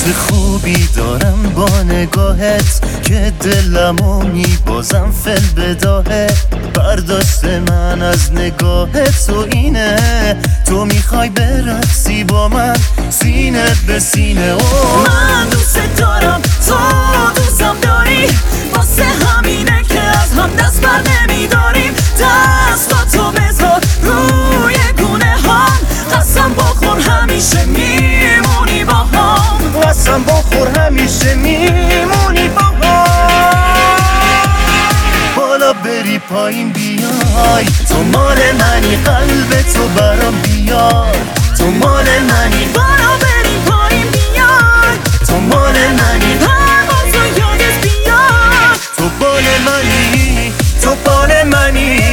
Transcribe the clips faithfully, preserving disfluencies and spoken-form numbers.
حس خوبی دارم با نگاهت که دلمو میبازم فل بداهه. برداشت من از نگاهت تو اینه، تو میخوای برقصی با من سینه به سینه. اوه من دوست دارم، تو دوستم داری، واسه همینه که از هم دست بر نمیداریم. دستاتو بذار روی گونه هم، قسم بخور همیشه میمونی با هم، قسم بخور همیشه میمونی با هم. بالا بری پایین بیای، تو مال منی، قلب تو برام بیار. تو مال منی، بالا بری پایین بیای، تو مال منی، پروازو یادت بیاد. تو بال منی، تو بال منی.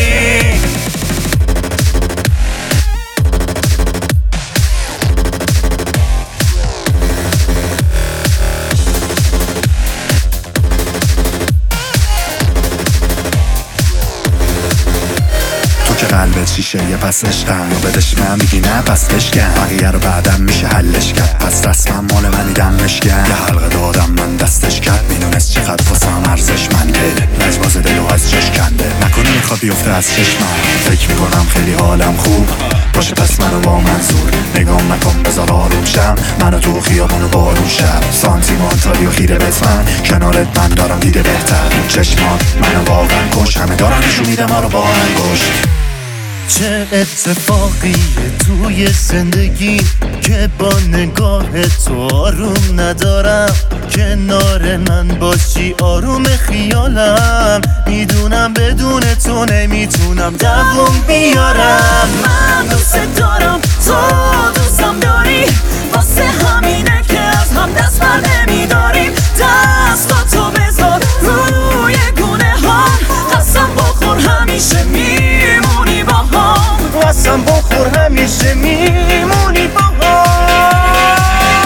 قلبت شیشه یه پس عشقم یا بدش من میگی نه پس بشکن، بقیه رو بعدم میشه حلش کرد، پس رسما مال منی دمش کرد. یه حلقه دادم من دستش کرد، میدونست چقدر واسم ارزشمنده، لجباز دلو از چش کنده، نکنه میخواد بیفته از چشمم. فکر میکنم خیلی حالم خوب باشه پس منو با منظور نگام نکن، بذار آروم شم، منو تو خیابونو بارون شب، سانتیمانتالی و خیره بهت من، کنارت من دارم دیده بهتر. چشمات منو واقعا کش، همه دارم نشون میدم ما رو با انگشت. چه اتفاقیه توی زندگی که با نگاه تو آروم ندارم. کنار من باشی آروم خیالم، میدونم بدون تو نمیتونم دووم بیارم. من دوست دارم، تو دوستم داری، واسه همینه که از هم دست بر نمیداریم. دستاتو بذار روی گونه ها، قسم بخور همیشه میمونی با هم، قسم بخور همیشه میمونی با هم.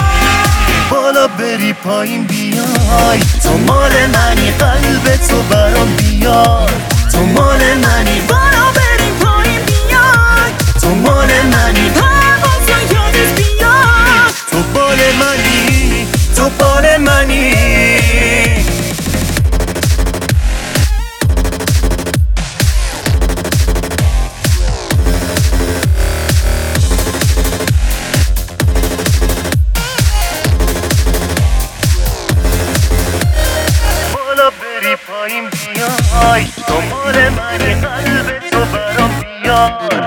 بالا بری پایین بیای، تو مال منی، قلب تو برام بیار. تو مال منی، بالا بری پایین بیای، تو مال منی، پروازو یادت بیاد. تو بال منی، تو بال منی. پایین بیای، تو مال منی، قلب تو برام بیار.